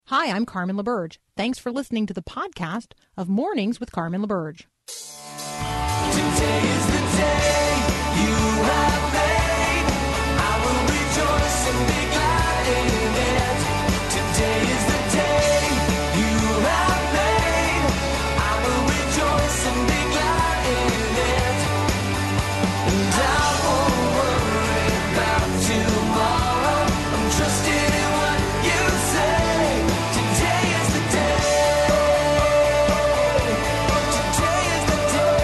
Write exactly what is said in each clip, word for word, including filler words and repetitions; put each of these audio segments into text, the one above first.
Hi, I'm Carmen LaBerge. Thanks for listening to the podcast of Mornings with Carmen LaBerge. Today is the day you have made. I will rejoice and be glad in it. Today is the day you have made. I will rejoice and be glad in it. And I won't worry about tomorrow. I'm trusting in what you say. Today is the day. Today is the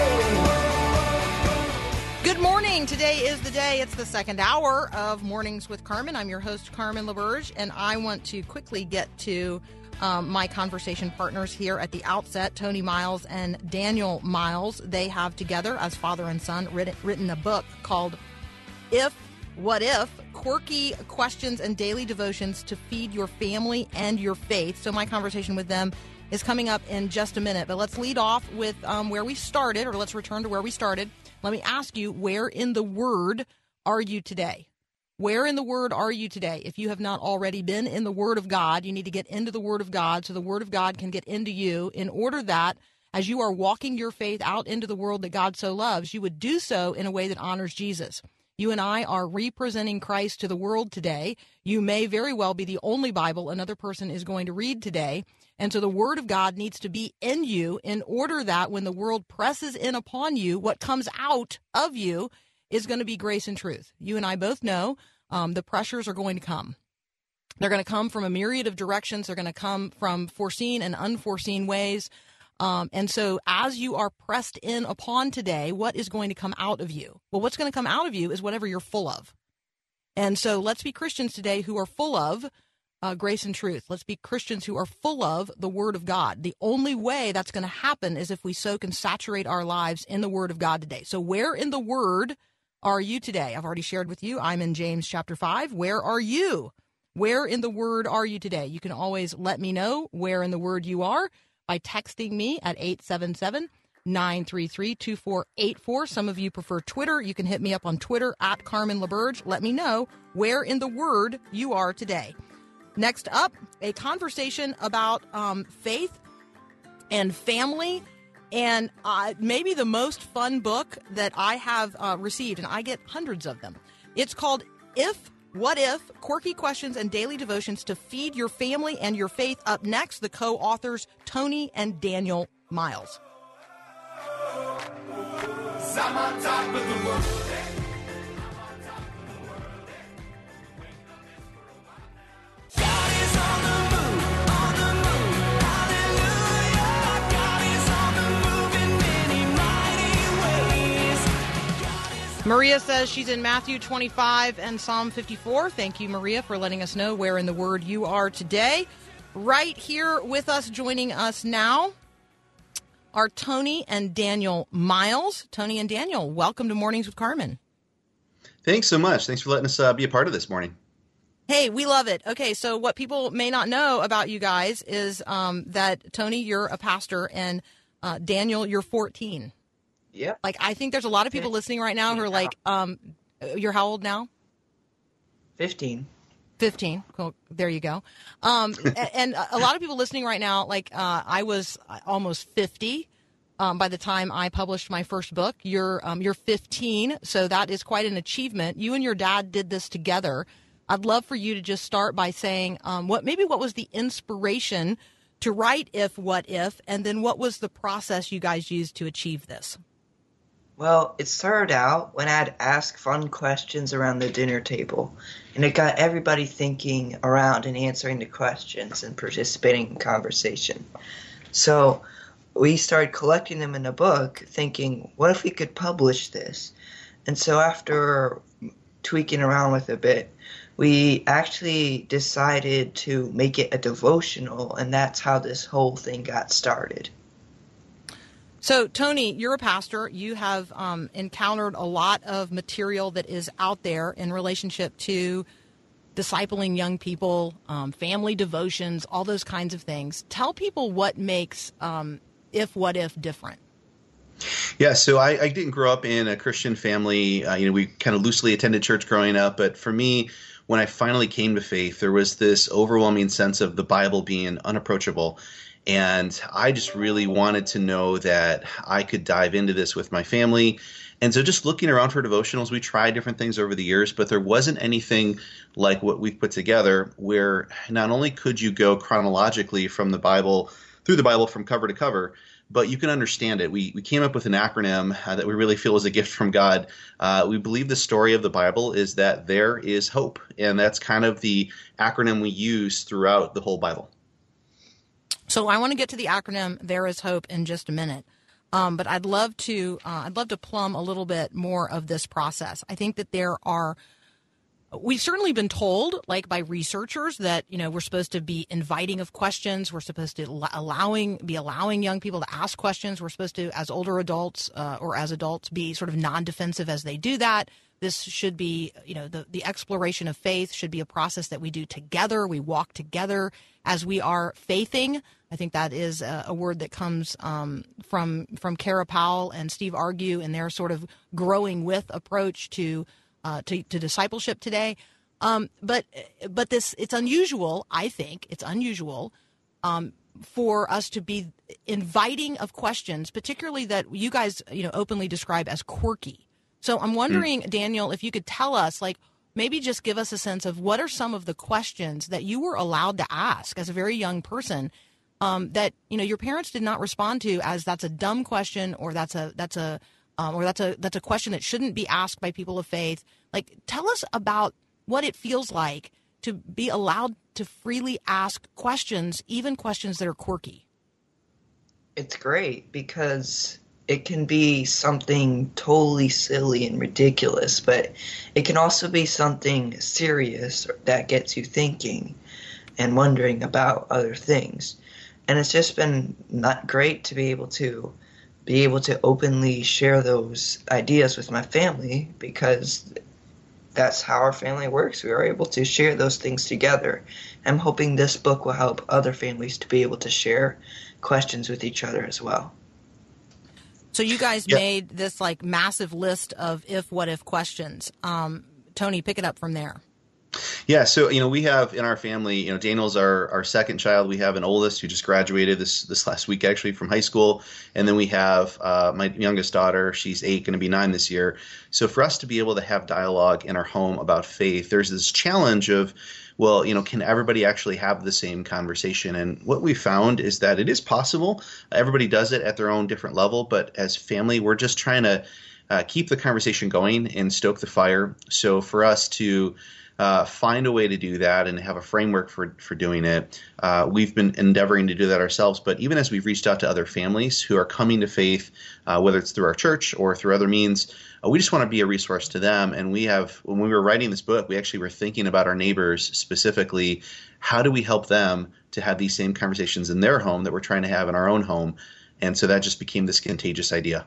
day. Good morning. Today is the day. It's the second hour of Mornings with Carmen. I'm your host, Carmen LaBerge, and I want to quickly get to um, my conversation partners here at the outset, Tony Miles and Daniel Miles. They have together, as father and son, written, written a book called If, What If? Quirky Questions and Daily Devotions to Feed Your Family and Your Faith. So my conversation with them is coming up in just a minute. But let's lead off with um, where we started, or let's return to where we started. Let me ask you, where in the Word are you today? Where in the Word are you today? If you have not already been in the Word of God, you need to get into the Word of God so the Word of God can get into you, in order that as you are walking your faith out into the world that God so loves, you would do so in a way that honors Jesus. You and I are representing Christ to the world today. You may very well be the only Bible another person is going to read today. And so the Word of God needs to be in you in order that when the world presses in upon you, what comes out of you is going to be grace and truth. You and I both know um, the pressures are going to come. They're going to come from a myriad of directions. They're going to come from foreseen and unforeseen ways. Um, and so as you are pressed in upon today, what is going to come out of you? Well, what's going to come out of you is whatever you're full of. And so let's be Christians today who are full of uh, grace and truth. Let's be Christians who are full of the Word of God. The only way that's going to happen is if we soak and saturate our lives in the Word of God today. So where in the Word are you today? I've already shared with you. I'm in James chapter five. Where are you? Where in the Word are you today? You can always let me know where in the Word you are by texting me at eight seven seven, nine three three, two four eight four. Some of you prefer Twitter. You can hit me up on Twitter at Carmen LaBerge. Let me know where in the Word you are today. Next up, a conversation about um, faith and family, and uh, maybe the most fun book that I have uh, received, and I get hundreds of them. It's called If, What If? Quirky Questions and Daily Devotions to Feed Your Family and Your Faith. Up next, the co-authors Tony and Daniel Miles. I'm on top of the world. God is on the move, on the move, hallelujah. God is on the move in many mighty ways. Maria says she's in Matthew twenty-five and Psalm fifty-four. Thank you, Maria, for letting us know where in the Word you are today. Right here with us, joining us now, are Tony and Daniel Miles. Tony and Daniel, welcome to Mornings with Carmen. Thanks so much. Thanks for letting us uh, be a part of this morning. Hey, we love it. Okay, so what people may not know about you guys is um, that, Tony, you're a pastor, and uh, Daniel, you're fourteen. Yep. Like, I think there's a lot of people listening right now who are like, um, you're how old now? fifteen. fifteen. Cool. There you go. Um, and a lot of people listening right now, like uh, I was almost fifty um, by the time I published my first book. You're um, you're fifteen, so that is quite an achievement. You and your dad did this together. I'd love for you to just start by saying um, what maybe what was the inspiration to write If, What If, and then what was the process you guys used to achieve this? Well, it started out when I'd ask fun questions around the dinner table, and it got everybody thinking around and answering the questions and participating in conversation. So we started collecting them in a book, thinking, what if we could publish this? And so after tweaking around with it a bit, we actually decided to make it a devotional, and that's how this whole thing got started. So, Tony, you're a pastor. You have um, encountered a lot of material that is out there in relationship to discipling young people, um, family devotions, all those kinds of things. Tell people what makes um, If, What If different. Yeah, so I, I didn't grow up in a Christian family. Uh, you know, we kind of loosely attended church growing up. But for me, when I finally came to faith, there was this overwhelming sense of the Bible being unapproachable. And I just really wanted to know that I could dive into this with my family. And so just looking around for devotionals, we tried different things over the years, but there wasn't anything like what we've put together where not only could you go chronologically from the Bible, through the Bible from cover to cover, but you can understand it. We we came up with an acronym uh, that we really feel is a gift from God. Uh, we believe the story of the Bible is that there is hope, and that's kind of the acronym we use throughout the whole Bible. So I want to get to the acronym There Is Hope in just a minute. Um, but I'd love to uh, I'd love to plumb a little bit more of this process. I think that there are we've certainly been told, like by researchers, that you know we're supposed to be inviting of questions. We're supposed to allowing be allowing young people to ask questions. We're supposed to, as older adults uh, or as adults, be sort of non-defensive as they do that. This should be, you know, the the exploration of faith should be a process that we do together. We walk together as we are faithing. I think that is a, a word that comes um, from from Kara Powell and Steve Argue in their sort of growing with approach to uh, to, to discipleship today. Um, but but this it's unusual. I think it's unusual um, for us to be inviting of questions, particularly that you guys you know openly describe as quirky. So I'm wondering, mm. Daniel, if you could tell us, like, maybe just give us a sense of what are some of the questions that you were allowed to ask as a very young person um, that, you know, your parents did not respond to as that's a dumb question or that's a that's a um, or that's a that's a question that shouldn't be asked by people of faith. Like, tell us about what it feels like to be allowed to freely ask questions, even questions that are quirky. It's great because it can be something totally silly and ridiculous, but it can also be something serious that gets you thinking and wondering about other things. And it's just been not great to be able to be able to openly share those ideas with my family, because that's how our family works. We are able to share those things together. I'm hoping this book will help other families to be able to share questions with each other as well. So you guys yeah. made this like massive list of if, what if questions. Um, Tony, pick it up from there. Yeah, so you know we have in our family, you know, Daniel's our, our second child. We have an oldest who just graduated this this last week actually from high school, and then we have uh, my youngest daughter. She's eight, going to be nine this year. So for us to be able to have dialogue in our home about faith, there's this challenge of, well, you know, can everybody actually have the same conversation? And what we found is that it is possible. Everybody does it at their own different level, but as family, we're just trying to uh, keep the conversation going and stoke the fire. So for us to Uh, find a way to do that and have a framework for, for doing it. Uh, we've been endeavoring to do that ourselves, but even as we've reached out to other families who are coming to faith, uh, whether it's through our church or through other means, uh, we just want to be a resource to them. And we have, when we were writing this book, we actually were thinking about our neighbors specifically. How do we help them to have these same conversations in their home that we're trying to have in our own home? And so that just became this contagious idea.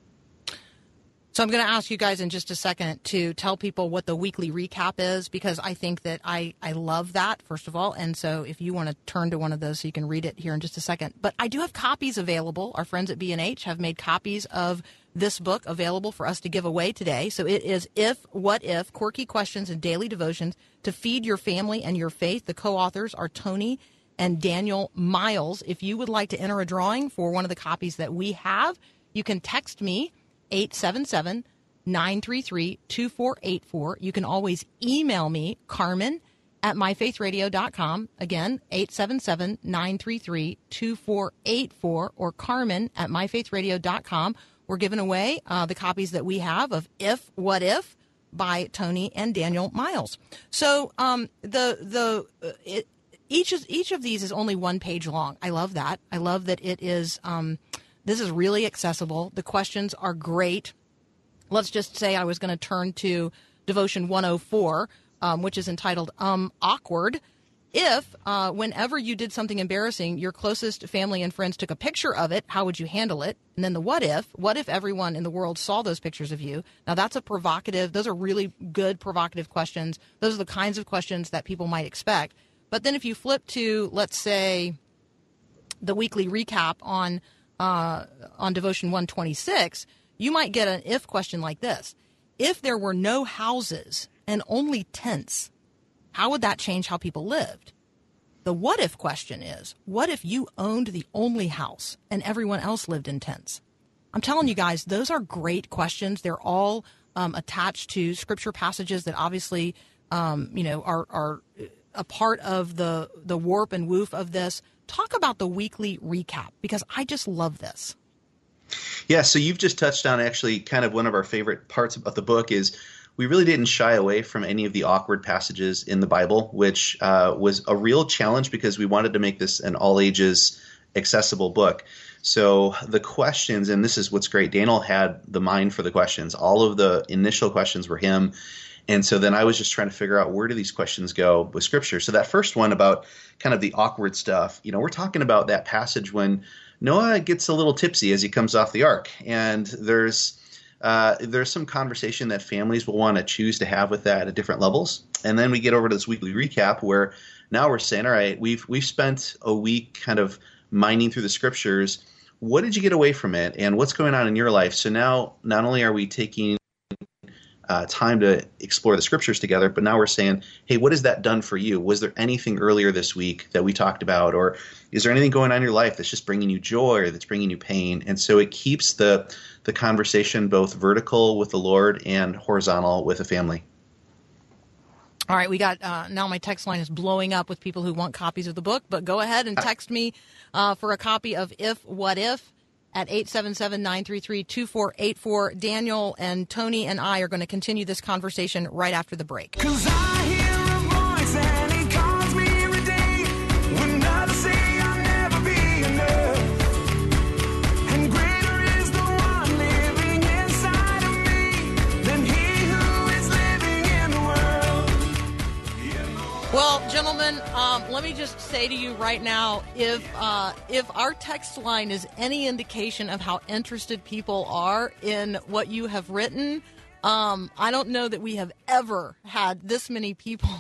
So I'm going to ask you guys in just a second to tell people what the weekly recap is, because I think that I, I love that, first of all. And so if you want to turn to one of those so you can read it here in just a second. But I do have copies available. Our friends at B and H have made copies of this book available for us to give away today. So it is If, What If, Quirky Questions and Daily Devotions to Feed Your Family and Your Faith. The co-authors are Tony and Daniel Miles. If you would like to enter a drawing for one of the copies that we have, you can text me eight seven seven, nine three three, two four eight four. You can always email me, Carmen, at my faith radio dot com. Again, eight seven seven, nine three three, two four eight four, or Carmen at my faith radio dot com. We're giving away uh, the copies that we have of If, What If by Tony and Daniel Miles. So um, the the uh, it, each, is, each of these is only one page long. I love that. I love that it is... Um, This is really accessible. The questions are great. Let's just say I was going to turn to Devotion one oh four, um, which is entitled Um Awkward. If, uh, whenever you did something embarrassing, your closest family and friends took a picture of it, how would you handle it? And then the what if, what if everyone in the world saw those pictures of you? Now, that's a provocative, those are really good provocative questions. Those are the kinds of questions that people might expect. But then if you flip to, let's say, the weekly recap on Uh, on Devotion one twenty-six, you might get an if question like this. If there were no houses and only tents, how would that change how people lived? The what if question is, what if you owned the only house and everyone else lived in tents? I'm telling you guys, those are great questions. They're all um, attached to scripture passages that obviously, um, you know, are, are a part of the, the warp and woof of this. Talk about the weekly recap, because I just love this. Yeah, so you've just touched on actually kind of one of our favorite parts of the book is we really didn't shy away from any of the awkward passages in the Bible, which uh, was a real challenge because we wanted to make this an all ages accessible book. So the questions, and this is what's great, Daniel had the mind for the questions. All of the initial questions were him. And so then I was just trying to figure out, where do these questions go with Scripture? So that first one about kind of the awkward stuff, you know, we're talking about that passage when Noah gets a little tipsy as he comes off the ark. And there's uh, there's some conversation that families will want to choose to have with that at different levels. And then we get over to this weekly recap where now we're saying, all right, we've we've spent a week kind of mining through the Scriptures. What did you get away from it? And what's going on in your life? So now not only are we taking Uh, time to explore the Scriptures together, but now we're saying, hey, what has that done for you? Was there anything earlier this week that we talked about, or is there anything going on in your life that's just bringing you joy or that's bringing you pain? And so it keeps the the conversation both vertical with the Lord and horizontal with the family. All right, we got uh, now my text line is blowing up with people who want copies of the book, but go ahead and text me uh, for a copy of If What If at eight seven seven, nine three three, two four eight four. Daniel and Tony and I are going to continue this conversation right after the break. 'Cause I hear a voice and he calls me every day. When others say I'll never be enough. And greater is the one living inside of me than he who is living in the world. Well, gentlemen, um, let me just say to you right now, if uh, if our text line is any indication of how interested people are in what you have written, um, I don't know that we have ever had this many people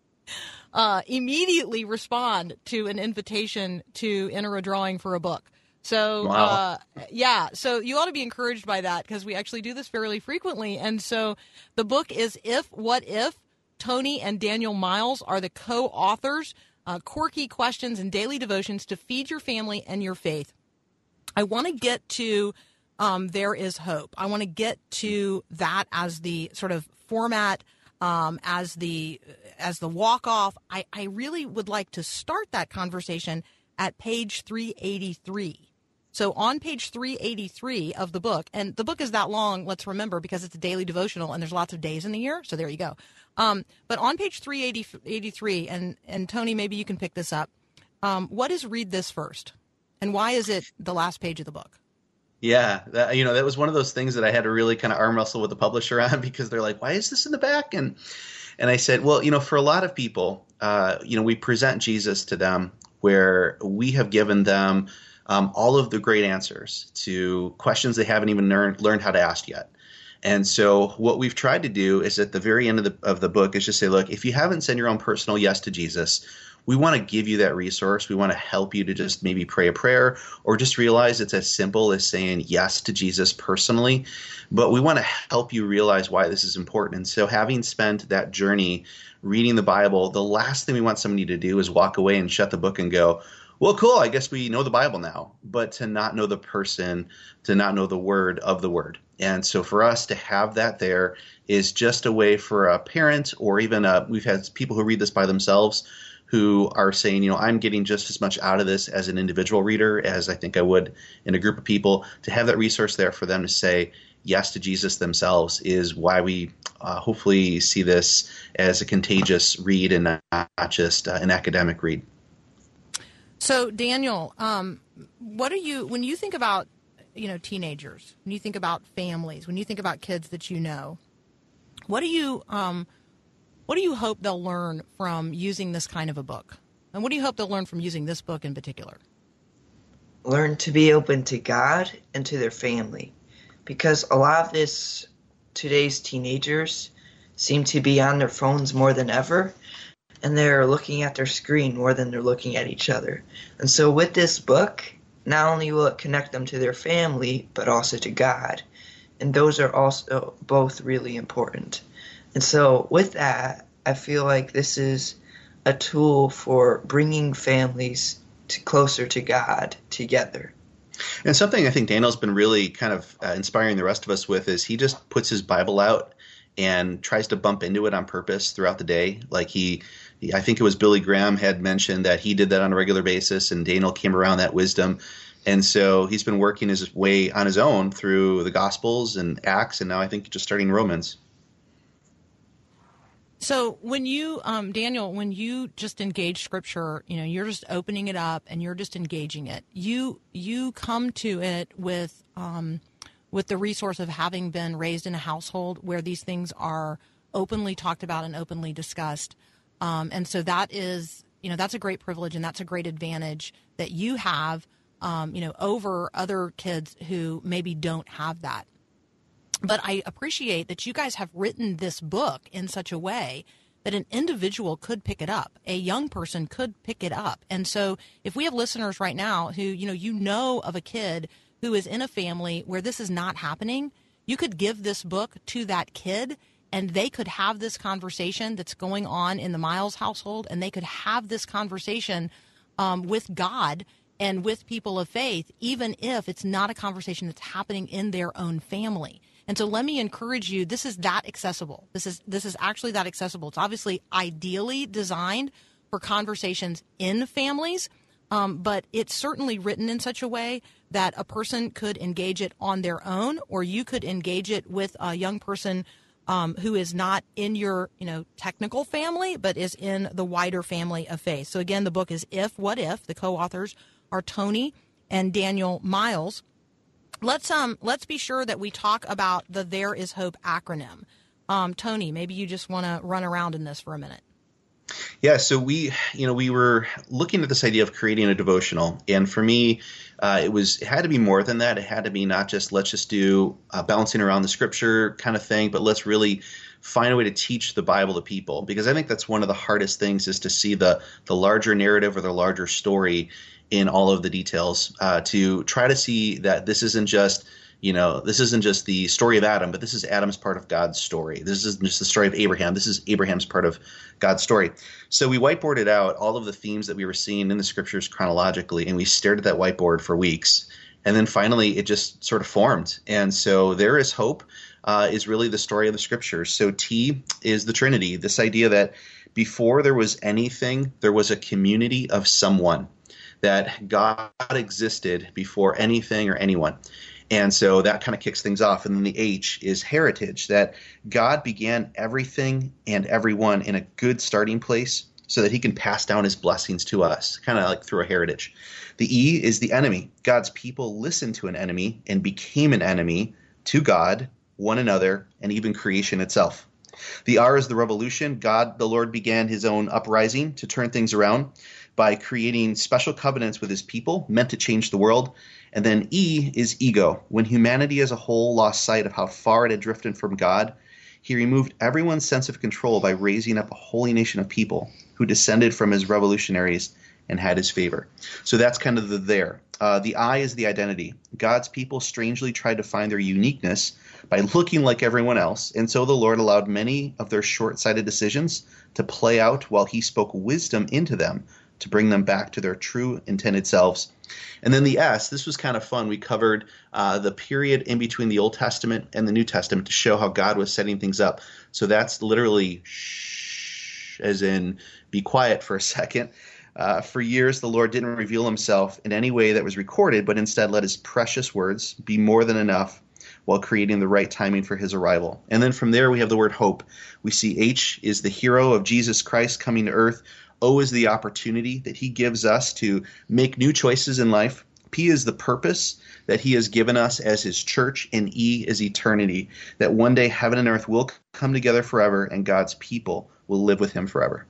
uh, immediately respond to an invitation to enter a drawing for a book. So, Wow. uh, yeah, so you ought to be encouraged by that, because we actually do this fairly frequently. And so the book is If What If. Tony and Daniel Miles are the co-authors. Uh, quirky questions and daily devotions to feed your family and your faith. I want to get to um, There Is Hope. I want to get to that as the sort of format, um, as the as the walk-off. I, I really would like to start that conversation at page three eighty-three. So on page three eighty-three of the book, and the book is that long, let's remember, because it's a daily devotional and there's lots of days in the year. So there you go. Um, but on page three eighty-three, and, and Tony, maybe you can pick this up. Um, what is Read This First? And why is it the last page of the book? Yeah, that, you know, that was one of those things that I had to really kind of arm wrestle with the publisher on, because they're like, why is this in the back? And and I said, well, you know, for a lot of people, uh, you know, we present Jesus to them where we have given them um, all of the great answers to questions they haven't even learned learned how to ask yet. And so what we've tried to do is at the very end of the of the book is just say, look, if you haven't said your own personal yes to Jesus, we want to give you that resource. We want to help you to just maybe pray a prayer or just realize it's as simple as saying yes to Jesus personally. But we want to help you realize why this is important. And so having spent that journey reading the Bible, the last thing we want somebody to do is walk away and shut the book and go, well, cool, I guess we know the Bible now. But to not know the person, to not know the word of the word. And so for us to have that there is just a way for a parent, or even a, we've had people who read this by themselves who are saying, you know, I'm getting just as much out of this as an individual reader as I think I would in a group of people. To have that resource there for them to say yes to Jesus themselves is why we uh, hopefully see this as a contagious read and not, not just uh, an academic read. So, Daniel, um, what are you, when you think about, you know, teenagers, when you think about families, when you think about kids that you know, what do you, um, what do you hope they'll learn from using this kind of a book? And what do you hope they'll learn from using this book in particular? Learn to be open to God and to their family. Because a lot of this, today's teenagers seem to be on their phones more than ever. And they're looking at their screen more than they're looking at each other. And so with this book, not only will it connect them to their family, but also to God. And those are also both really important. And so with that, I feel like this is a tool for bringing families to closer to God together. And something I think Daniel's been really kind of uh, inspiring the rest of us with is he just puts his Bible out and tries to bump into it on purpose throughout the day. Like he, he, I think it was Billy Graham had mentioned that he did that on a regular basis, and Daniel came around that wisdom. And so he's been working his way on his own through the Gospels and Acts, and now I think just starting Romans. So when you, um, Daniel, when you just engage Scripture, you know, you're just opening it up and you're just engaging it. You you come to it with um, with the resource of having been raised in a household where these things are openly talked about and openly discussed, um, and so that is, you know, that's a great privilege and that's a great advantage that you have, um, you know, over other kids who maybe don't have that. But I appreciate that you guys have written this book in such a way that an individual could pick it up. A young person could pick it up. And so if we have listeners right now who, you know, you know of a kid who is in a family where this is not happening, you could give this book to that kid and they could have this conversation that's going on in the Miles household, and they could have this conversation um, with God and with people of faith, even if it's not a conversation that's happening in their own family. And so let me encourage you, this is that accessible. This is this is actually that accessible. It's obviously ideally designed for conversations in families, um, but it's certainly written in such a way that a person could engage it on their own, or you could engage it with a young person um, who is not in your, you know, technical family, but is in the wider family of faith. So again, the book is If, What If? The co-authors are Tony and Daniel Miles. Let's um let's be sure that we talk about the There Is Hope acronym. Um, Tony, maybe you just want to run around in this for a minute. Yeah, so we, you know, we were looking at this idea of creating a devotional, and for me, uh, it was it had to be more than that. It had to be not just let's just do uh, bouncing around the scripture kind of thing, but let's really find a way to teach the Bible to people, because I think that's one of the hardest things is to see the the larger narrative or the larger story in all of the details, uh, to try to see that this isn't just, you know, this isn't just the story of Adam, but this is Adam's part of God's story. This isn't just the story of Abraham. This is Abraham's part of God's story. So we whiteboarded out all of the themes that we were seeing in the scriptures chronologically, and we stared at that whiteboard for weeks. And then finally, it just sort of formed. And so There Is Hope uh, is really the story of the scriptures. So T is the Trinity, this idea that before there was anything, there was a community of someone, that God existed before anything or anyone. And so that kind of kicks things off. And then the H is heritage, that God began everything and everyone in a good starting place so that he can pass down his blessings to us, kind of like through a heritage. The E is the enemy. God's people listened to an enemy and became an enemy to God, one another, and even creation itself. The R is the revolution. God, the Lord, began his own uprising to turn things around by creating special covenants with his people meant to change the world. And then E is ego. When humanity as a whole lost sight of how far it had drifted from God, he removed everyone's sense of control by raising up a holy nation of people who descended from his revolutionaries and had his favor. So that's kind of the there. Uh, the I is the identity. God's people strangely tried to find their uniqueness by looking like everyone else, and so the Lord allowed many of their short-sighted decisions to play out while he spoke wisdom into them to bring them back to their true intended selves. And then the S, this was kind of fun. We covered uh, the period in between the Old Testament and the New Testament to show how God was setting things up. So that's literally shh, as in be quiet for a second. Uh, for years, the Lord didn't reveal himself in any way that was recorded, but instead let his precious words be more than enough while creating the right timing for his arrival. And then from there, we have the word hope. We see H is the hero of Jesus Christ coming to earth. O is the opportunity that he gives us to make new choices in life. P is the purpose that he has given us as his church. And E is eternity, that one day heaven and earth will come together forever and God's people will live with him forever.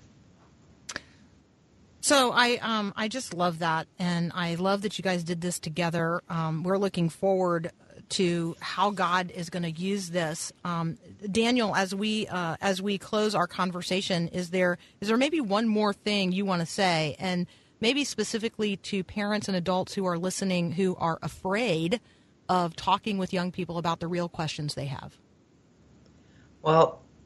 So I um I just love that, and I love that you guys did this together. Um, we're looking forward to how God is going to use this. Um, Daniel, as we uh, as we close our conversation, is there is there maybe one more thing you want to say, and maybe specifically to parents and adults who are listening who are afraid of talking with young people about the real questions they have? Well,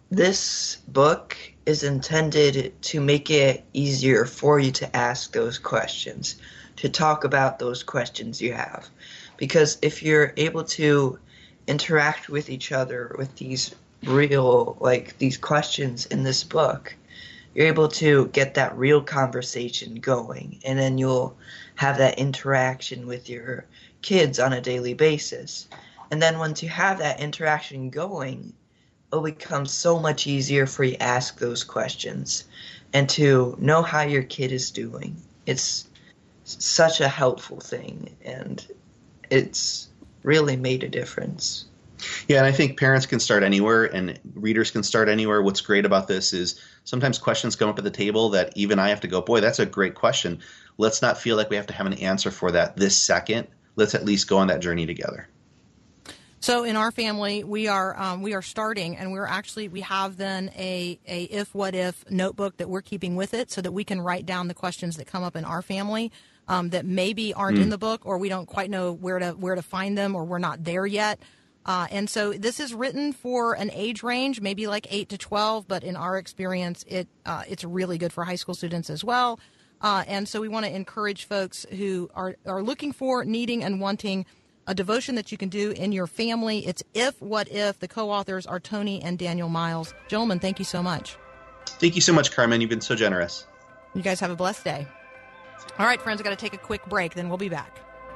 This book is intended to make it easier for you to ask those questions, to talk about those questions you have. Because if you're able to interact with each other with these real, like these questions in this book, you're able to get that real conversation going, and then you'll have that interaction with your kids on a daily basis. And then once you have that interaction going, it'll become so much easier for you to ask those questions and to know how your kid is doing. It's such a helpful thing, and it's really made a difference. Yeah, and I think parents can start anywhere and readers can start anywhere. What's great about this is sometimes questions come up at the table that even I have to go, boy, that's a great question. Let's not feel like we have to have an answer for that this second. Let's at least go on that journey together. So in our family, we are um, we are starting, and we're actually we have then a a if what if notebook that we're keeping with it, so that we can write down the questions that come up in our family um, that maybe aren't mm. in the book, or we don't quite know where to where to find them, or we're not there yet. Uh, and so this is written for an age range, maybe like eight to twelve, but in our experience, it uh, it's really good for high school students as well. Uh, and so we want to encourage folks who are are looking for, needing, and wanting a devotion that you can do in your family. It's If, What If. The co-authors are Tony and Daniel Miles. Gentlemen, thank you so much. Thank you so much, Carmen. You've been so generous. You guys have a blessed day. All right, friends, I've got to take a quick break, then we'll be back.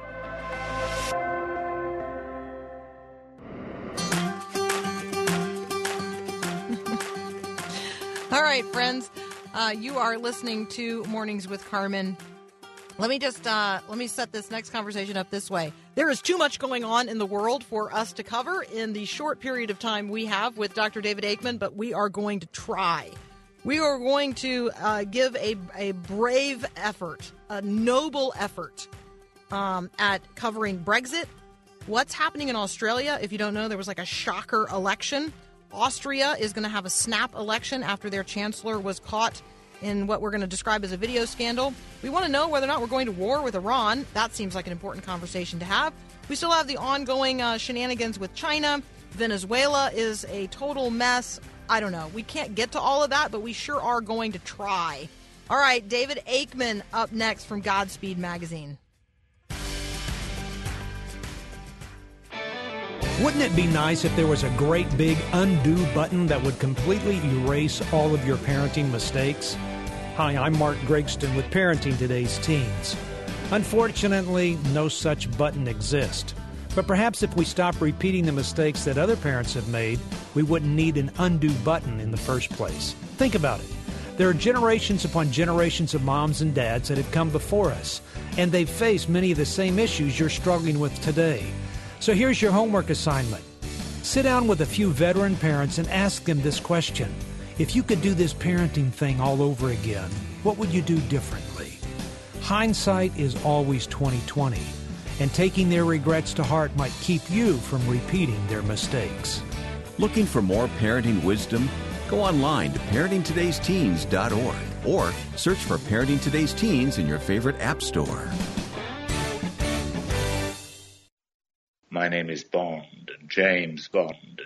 All right, friends, uh, you are listening to Mornings with Carmen. Let me just uh, let me set this next conversation up this way. There is too much going on in the world for us to cover in the short period of time we have with Doctor David Aikman, but we are going to try. We are going to uh, give a, a brave effort, a noble effort um, at covering Brexit, what's happening in Australia. If you don't know, there was like a shocker election. Austria is going to have a snap election after their chancellor was caught in what we're going to describe as a video scandal. We want to know whether or not we're going to war with Iran. That seems like an important conversation to have. We still have the ongoing uh, shenanigans with China. Venezuela is a total mess. I don't know. We can't get to all of that, but we sure are going to try. All right, David Aikman up next from Godspeed Magazine. Wouldn't it be nice if there was a great big undo button that would completely erase all of your parenting mistakes? Hi, I'm Mark Gregston with Parenting Today's Teens. Unfortunately, no such button exists. But perhaps if we stop repeating the mistakes that other parents have made, we wouldn't need an undo button in the first place. Think about it. There are generations upon generations of moms and dads that have come before us, and they've faced many of the same issues you're struggling with today. So here's your homework assignment. Sit down with a few veteran parents and ask them this question. If you could do this parenting thing all over again, what would you do differently? Hindsight is always twenty twenty, and taking their regrets to heart might keep you from repeating their mistakes. Looking for more parenting wisdom? Go online to parenting todays teens dot org or search for Parenting Today's Teens in your favorite app store. My name is Bond, James Bond.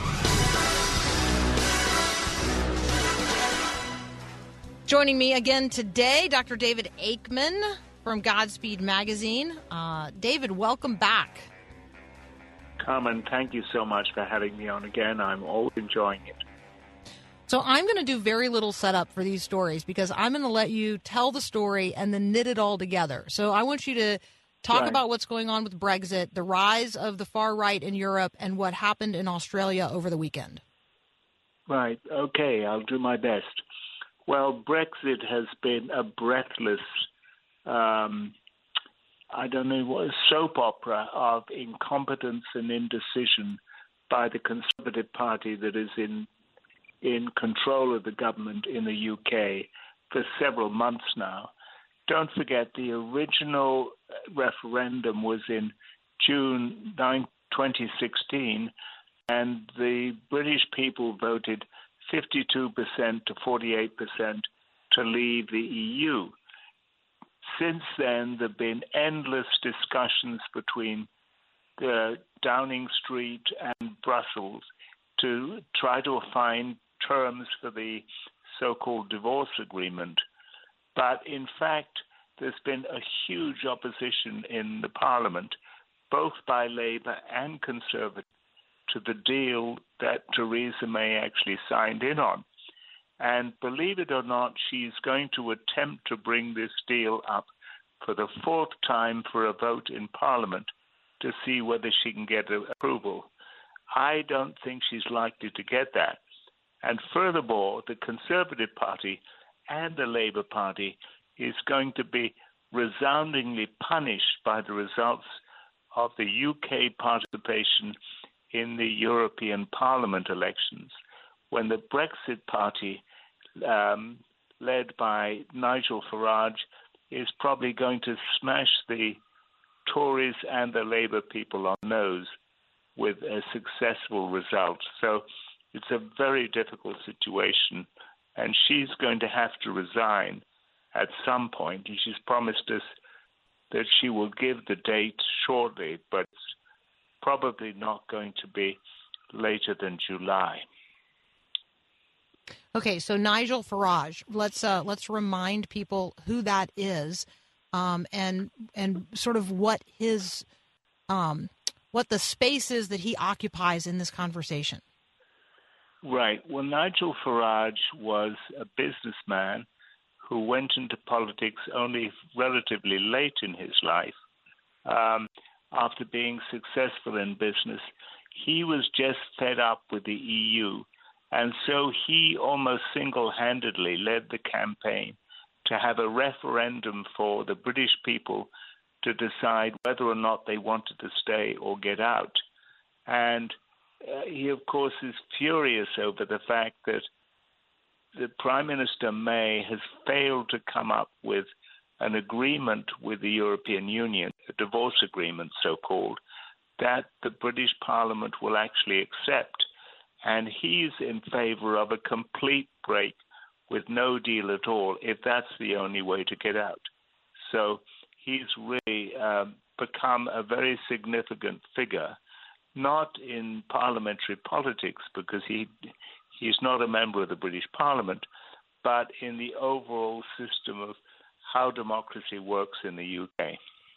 Joining me again today, Doctor David Aikman from Godspeed Magazine. Uh, David, welcome back. Carmen, thank you so much for having me on again. I'm always enjoying it. So I'm going to do very little setup for these stories because I'm going to let you tell the story and then knit it all together. So I want you to talk right. about what's going on with Brexit, the rise of the far right in Europe, and what happened in Australia over the weekend. Right. Okay, I'll do my best. Well, Brexit has been a breathless, um, I don't know, what, soap opera of incompetence and indecision by the Conservative Party that is in in control of the government in the U K for several months now. Don't forget, the original referendum was in June ninth, twenty sixteen, and the British people voted fifty-two percent to forty-eight percent to leave the E U. Since then, there have been endless discussions between uh, Downing Street and Brussels to try to find terms for the so-called divorce agreement. But in fact, there's been a huge opposition in the Parliament, both by Labour and Conservative, to the deal that Theresa May actually signed in on. And believe it or not, she's going to attempt to bring this deal up for the fourth time for a vote in Parliament to see whether she can get approval. I don't think she's likely to get that. And furthermore, the Conservative Party and the Labour Party is going to be resoundingly punished by the results of the U K participation in the European Parliament elections, when the Brexit Party, um, led by Nigel Farage, is probably going to smash the Tories and the Labour people on the nose with a successful result. So it's a very difficult situation, and she's going to have to resign at some point. And she's promised us that she will give the date shortly, but it's probably not going to be later than July. Okay, so Nigel Farage, let's uh, let's remind people who that is, um, and and sort of what his um, what the space is that he occupies in this conversation. Right. Well, Nigel Farage was a businessman who went into politics only relatively late in his life. Um, after being successful in business, he was just fed up with the E U. And so he almost single-handedly led the campaign to have a referendum for the British people to decide whether or not they wanted to stay or get out. And uh, he, of course, is furious over the fact that the Prime Minister May has failed to come up with an agreement with the European Union, a divorce agreement so-called, that the British Parliament will actually accept. And he's in favor of a complete break with no deal at all, if that's the only way to get out. So he's really uh, become a very significant figure, not in parliamentary politics, because he he's not a member of the British Parliament, but in the overall system of how democracy works in the U K.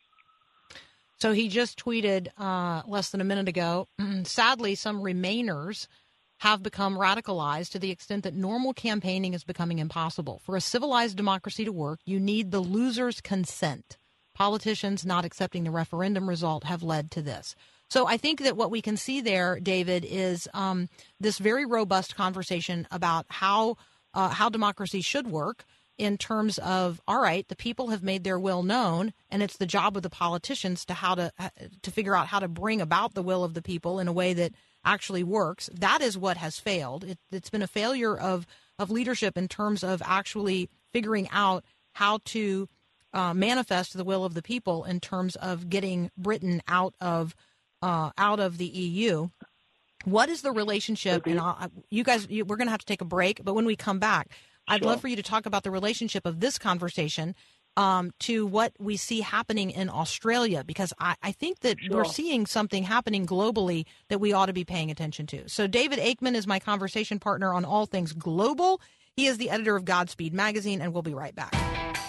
So he just tweeted uh, less than a minute ago, sadly, some Remainers have become radicalized to the extent that normal campaigning is becoming impossible. For a civilized democracy to work, you need the loser's consent. Politicians not accepting the referendum result have led to this. So I think that what we can see there, David, is um, this very robust conversation about how uh, how democracy should work in terms of, all right, the people have made their will known, and it's the job of the politicians to how to to figure out how to bring about the will of the people in a way that actually works. That is what has failed. It, it's been a failure of, of leadership in terms of actually figuring out how to uh, manifest the will of the people in terms of getting Britain out of uh, out of the E U. What is the relationship? And I'll, you guys, you, we're going to have to take a break, but when we come back, I'd Sure. love for you to talk about the relationship of this conversation um, to what we see happening in Australia, because I, I think that Sure. we're seeing something happening globally that we ought to be paying attention to. So David Aikman is my conversation partner on all things global. He is the editor of Godspeed Magazine, and we'll be right back.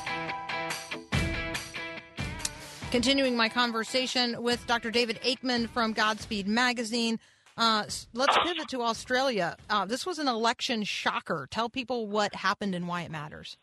Continuing my conversation with Doctor David Aikman from Godspeed Magazine. Uh, let's pivot to Australia. Uh, this was an election shocker. Tell people what happened and why it matters.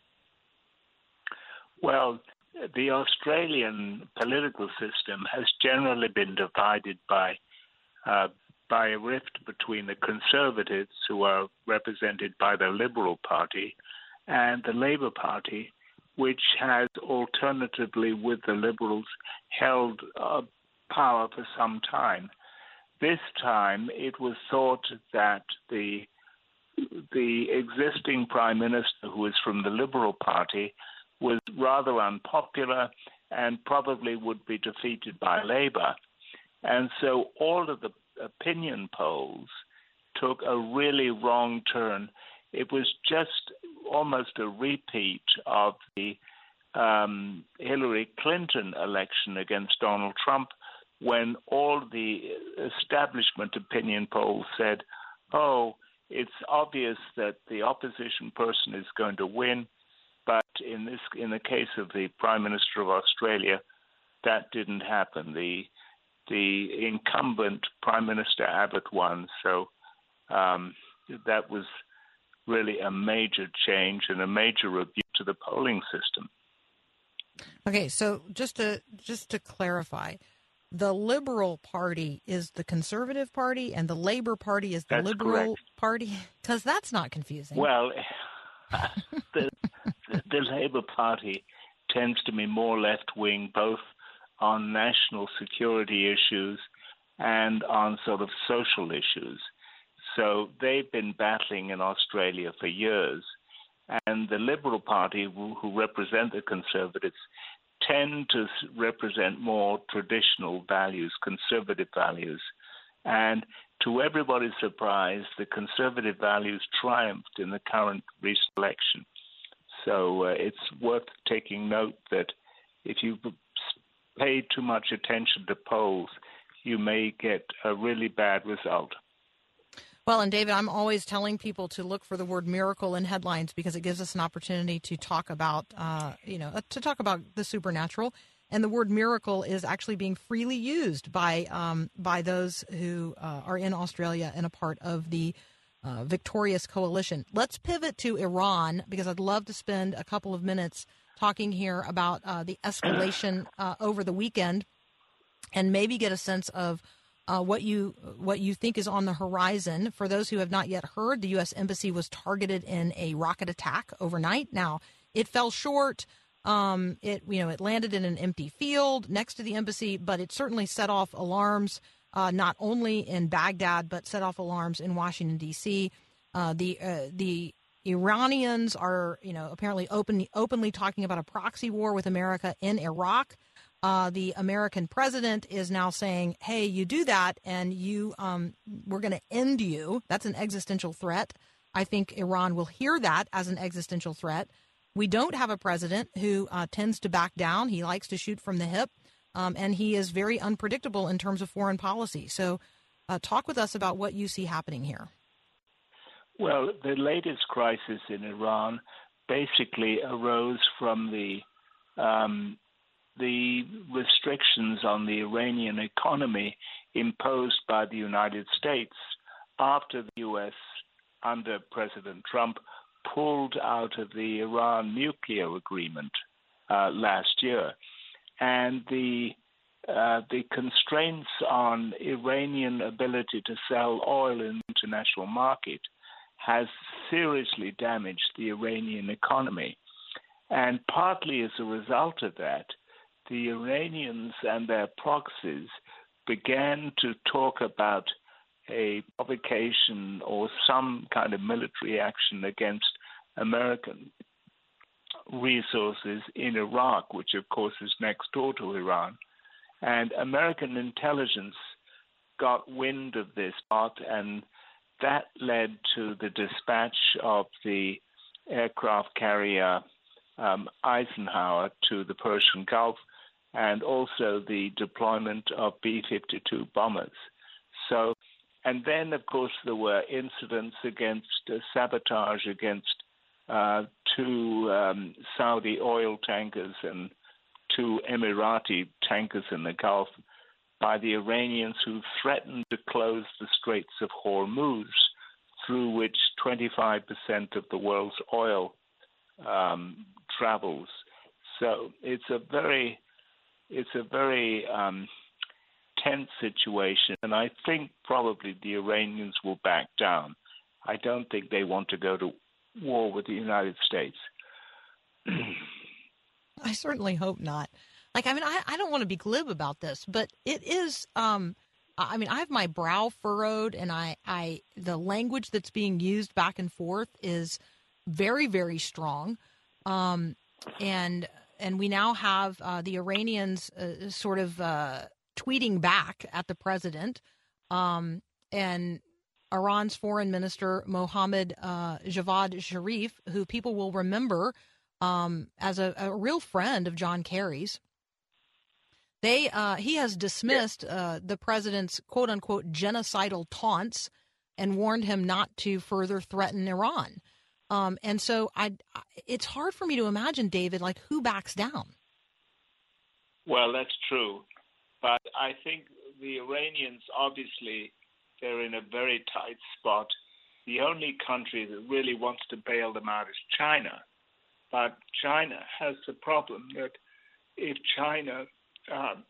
Well, the Australian political system has generally been divided by uh, by a rift between the Conservatives, who are represented by the Liberal Party, and the Labour Party, which has alternatively with the Liberals held uh, power for some time. This time, it was thought that the the existing Prime Minister, who is from the Liberal Party, was rather unpopular and probably would be defeated by Labour. And so all of the opinion polls took a really wrong turn. It was just almost a repeat of the um, Hillary Clinton election against Donald Trump, when all the establishment opinion polls said, oh, it's obvious that the opposition person is going to win. But in this, in the case of the Prime Minister of Australia, that didn't happen. The the incumbent Prime Minister Abbott won, so um, that was really a major change and a major rebuke to the polling system. Okay, so just to just to clarify, the Liberal Party is the Conservative Party, and the Labor Party is the That's Liberal correct. Party? Because that's not confusing. Well, the, the, the Labour Party tends to be more left-wing, both on national security issues and on sort of social issues. So they've been battling in Australia for years. And the Liberal Party, who, who represent the Conservatives, tend to represent more traditional values, conservative values. And to everybody's surprise, the conservative values triumphed in the current recent election. So uh, it's worth taking note that if you pay too much attention to polls, you may get a really bad result. Well, and David, I'm always telling people to look for the word miracle in headlines because it gives us an opportunity to talk about, uh, you know, to talk about the supernatural. And the word miracle is actually being freely used by um, by those who uh, are in Australia and a part of the uh, victorious coalition. Let's pivot to Iran because I'd love to spend a couple of minutes talking here about uh, the escalation uh, over the weekend and maybe get a sense of Uh, what you what you think is on the horizon. For those who have not yet heard, the U S Embassy was targeted in a rocket attack overnight. Now, it fell short. Um, it you know it landed in an empty field next to the embassy, but it certainly set off alarms uh, not only in Baghdad but set off alarms in Washington D C. Uh, the uh, the Iranians are you know apparently openly openly talking about a proxy war with America in Iraq. Uh, the American president is now saying, hey, you do that and you um, we're going to end you. That's an existential threat. I think Iran will hear that as an existential threat. We don't have a president who uh, tends to back down. He likes to shoot from the hip, um, and he is very unpredictable in terms of foreign policy. So uh, talk with us about what you see happening here. Well, the latest crisis in Iran basically arose from the um, the restrictions on the Iranian economy imposed by the United States after the U S, under President Trump, pulled out of the Iran nuclear agreement uh, last year. And the uh, the constraints on Iranian ability to sell oil in the international market has seriously damaged the Iranian economy. And partly as a result of that, the Iranians and their proxies began to talk about a provocation or some kind of military action against American resources in Iraq, which of course is next door to Iran. And American intelligence got wind of this plot, and that led to the dispatch of the aircraft carrier um, Eisenhower to the Persian Gulf, and also the deployment of B fifty-two bombers. So, and then, of course, there were incidents against uh, sabotage against uh, two um, Saudi oil tankers and two Emirati tankers in the Gulf by the Iranians, who threatened to close the Straits of Hormuz, through which twenty-five percent of the world's oil um, travels. So it's a very It's a very um, tense situation, and I think probably the Iranians will back down. I don't think they want to go to war with the United States. I certainly hope not. Like, I mean, I, I don't want to be glib about this, but it is, um, I mean, I have my brow furrowed, and I, I the language that's being used back and forth is very, very strong. Um, and And we now have uh, the Iranians uh, sort of uh, tweeting back at the president. Um, and Iran's foreign minister, Mohammad uh, Javad Zarif, who people will remember um, as a, a real friend of John Kerry's, they uh, he has dismissed uh, the president's quote-unquote genocidal taunts and warned him not to further threaten Iran. Um, and so I, it's hard for me to imagine, David, like who backs down? Well, that's true. But I think the Iranians, obviously, they're in a very tight spot. The only country that really wants to bail them out is China. But China has the problem that if China um,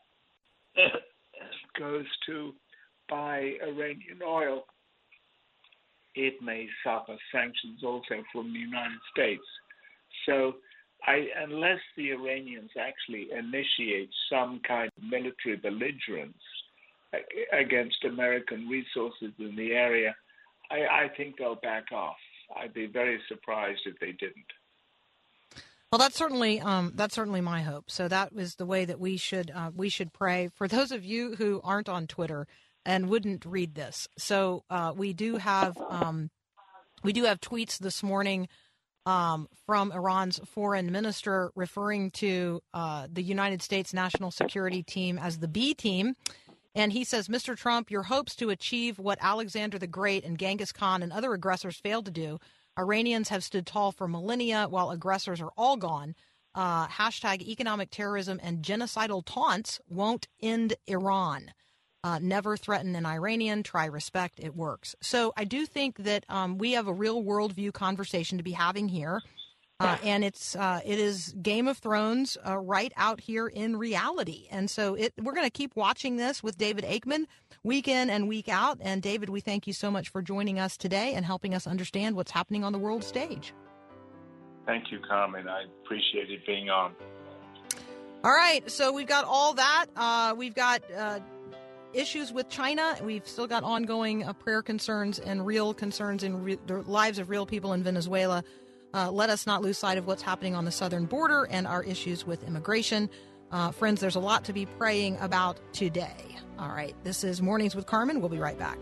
goes to buy Iranian oil, it may suffer sanctions also from the United States. So I, unless the Iranians actually initiate some kind of military belligerence against American resources in the area, I, I think they'll back off. I'd be very surprised if they didn't. Well, that's certainly um, that's certainly my hope. So that is the way that we should uh, we should pray. For those of you who aren't on Twitter and wouldn't read this, so uh, we do have um, we do have tweets this morning um, from Iran's foreign minister referring to uh, the United States national security team as the B team. And he says, Mister Trump, your hopes to achieve what Alexander the Great and Genghis Khan and other aggressors failed to do. Iranians have stood tall for millennia while aggressors are all gone. Uh, hashtag economic terrorism and genocidal taunts won't end Iran. Uh, never threaten an Iranian. Try respect. It works. So I do think that um, we have a real worldview conversation to be having here. Uh, and it's uh, it is Game of Thrones uh, right out here in reality. And so it, we're going to keep watching this with David Aikman week in and week out. And David, we thank you so much for joining us today and helping us understand what's happening on the world stage. Thank you, Carmen. I appreciated being on. All right. So we've got all that. Uh, we've got uh, issues with China. We've still got ongoing uh, prayer concerns and real concerns in re- the lives of real people in Venezuela. Uh, let us not lose sight of what's happening on the southern border and our issues with immigration. Uh, friends, there's a lot to be praying about today. All right, this is Mornings with Carmen. We'll be right back.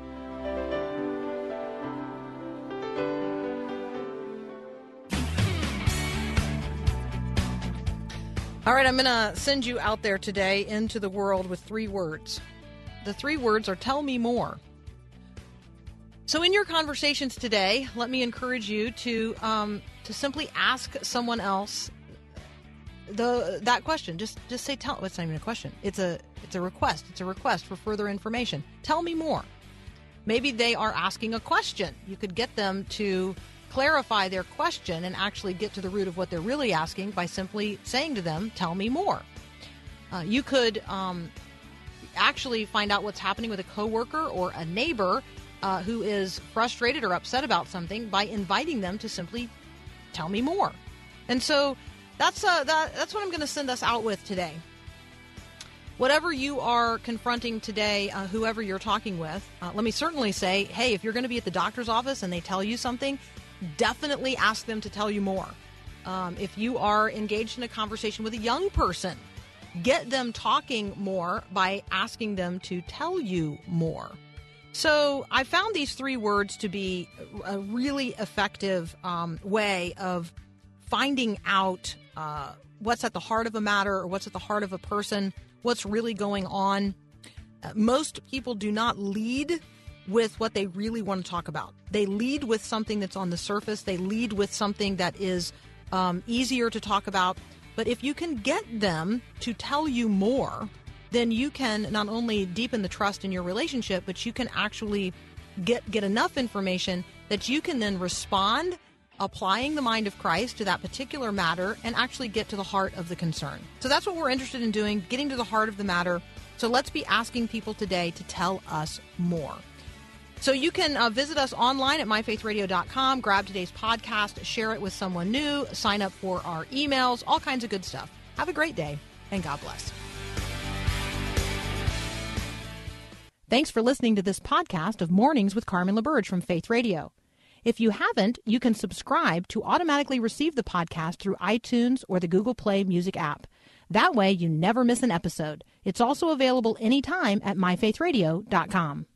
All right, I'm going to send you out there today into the world with three words. The three words are tell me more. So in your conversations today, let me encourage you to um, to simply ask someone else the that question. Just just say tell. It's not even a question. It's a it's a request. It's a request for further information. Tell me more. Maybe they are asking a question. You could get them to clarify their question and actually get to the root of what they're really asking by simply saying to them, "Tell me more." Uh, you could um, actually find out what's happening with a coworker or a neighbor Uh, who is frustrated or upset about something by inviting them to simply tell me more. And so that's uh, that, that's what I'm going to send us out with today. Whatever you are confronting today, uh, whoever you're talking with, uh, let me certainly say, hey, if you're going to be at the doctor's office and they tell you something, definitely ask them to tell you more. Um, if you are engaged in a conversation with a young person, get them talking more by asking them to tell you more. So I found these three words to be a really effective um, way of finding out uh, what's at the heart of a matter or what's at the heart of a person, what's really going on. Uh, most people do not lead with what they really want to talk about. They lead with something that's on the surface. They lead with something that is um, easier to talk about. But if you can get them to tell you more, then you can not only deepen the trust in your relationship, but you can actually get get enough information that you can then respond, applying the mind of Christ to that particular matter, and actually get to the heart of the concern. So that's what we're interested in doing, getting to the heart of the matter. So let's be asking people today to tell us more. So you can uh, visit us online at my faith radio dot com, grab today's podcast, share it with someone new, sign up for our emails, all kinds of good stuff. Have a great day, and God bless. Thanks for listening to this podcast of Mornings with Carmen LaBerge from Faith Radio. If you haven't, you can subscribe to automatically receive the podcast through iTunes or the Google Play Music app. That way you never miss an episode. It's also available anytime at my faith radio dot com.